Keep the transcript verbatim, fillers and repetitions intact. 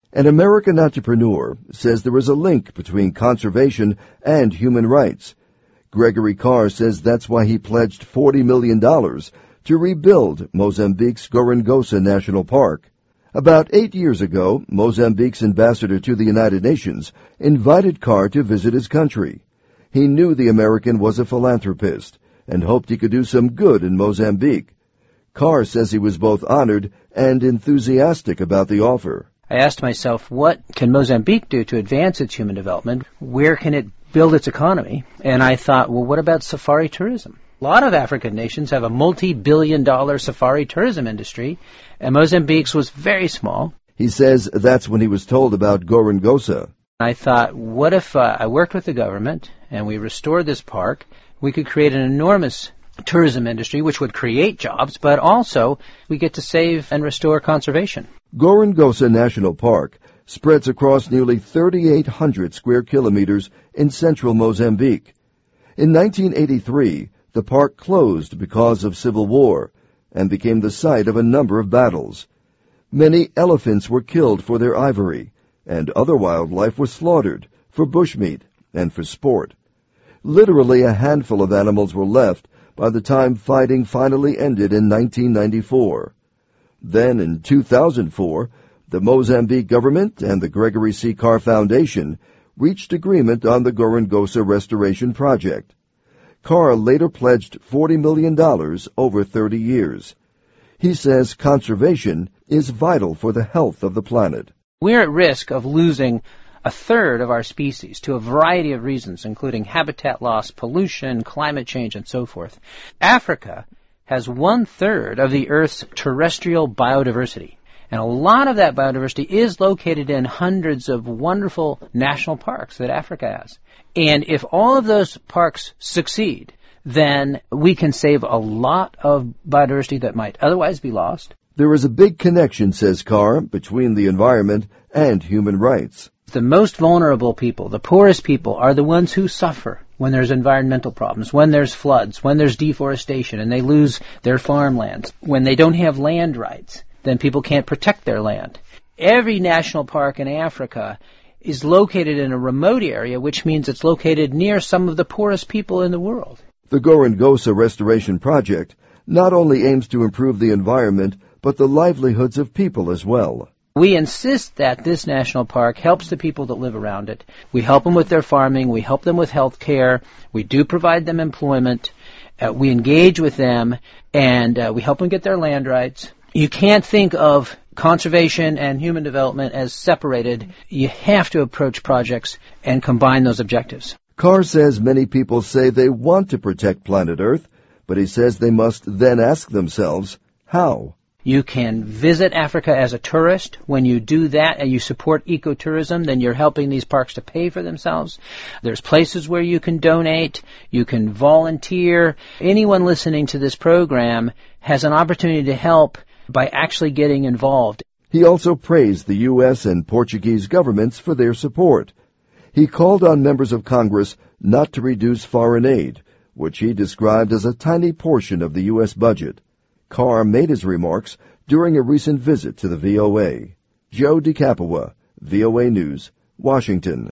An American entrepreneur says there is a link between conservation and human rights. Gregory Carr says that's why he pledged forty million dollars to rebuild Mozambique's Gorongosa National Park. About eight years ago, Mozambique's ambassador to the United Nations invited Carr to visit his country. He knew the American was a philanthropist and hoped he could do some good in Mozambique. Carr says he was both honored and enthusiastic about the offer. I asked myself, what can Mozambique do to advance its human development? Where can it build its economy? And I thought, well, what about safari tourism? A lot of African nations have a multi-billion dollar safari tourism industry, and Mozambique's was very small. He says that's when he was told about Gorongosa. I thought, what if uh, I worked with the government and we restored this park? We could create an enormous tourism industry which would create jobs, but also we get to save and restore conservation. Gorongosa National Park spreads across nearly thirty-eight hundred square kilometers in central Mozambique. In nineteen eighty-three, the park closed because of civil war and became the site of a number of battles. Many elephants were killed for their ivory, and other wildlife was slaughtered for bushmeat and for sport. Literally a handful of animals were left by the time fighting finally ended in nineteen ninety-four. Then, in two thousand four, the Mozambique government and the Gregory C. Carr Foundation reached agreement on the Gorongosa restoration project. Carr later pledged forty million dollars over thirty years. He says conservation is vital for the health of the planet. We're at risk of losing a third of our species to a variety of reasons, including habitat loss, pollution, climate change, and so forth. Africa has one-third of the Earth's terrestrial biodiversity, and a lot of that biodiversity is located in hundreds of wonderful national parks that Africa has. And if all of those parks succeed, then we can save a lot of biodiversity that might otherwise be lost. There is a big connection, says Carr, between the environment and human rights. The most vulnerable people, the poorest people, are the ones who suffer when there's environmental problems, when there's floods, when there's deforestation, and they lose their farmlands. When they don't have land rights, then people can't protect their land. Every national park in Africa is located in a remote area, which means it's located near some of the poorest people in the world. The Gorongosa Restoration Project not only aims to improve the environment, but the livelihoods of people as well. We insist that this national park helps the people that live around it. We help them with their farming. We help them with health care. We do provide them employment. Uh, we engage with them, and uh, we help them get their land rights. You can't think of conservation and human development as separated. You have to approach projects and combine those objectives. Carr says many people say they want to protect planet Earth, but he says they must then ask themselves, how? You can visit Africa as a tourist. When you do that and you support ecotourism, then you're helping these parks to pay for themselves. There's places where you can donate. You can volunteer. Anyone listening to this program has an opportunity to help by actually getting involved. He also praised the U S and Portuguese governments for their support. He called on members of Congress not to reduce foreign aid, which he described as a tiny portion of the U S budget. Carr made his remarks during a recent visit to the V O A. Joe DeCapua, V O A News, Washington.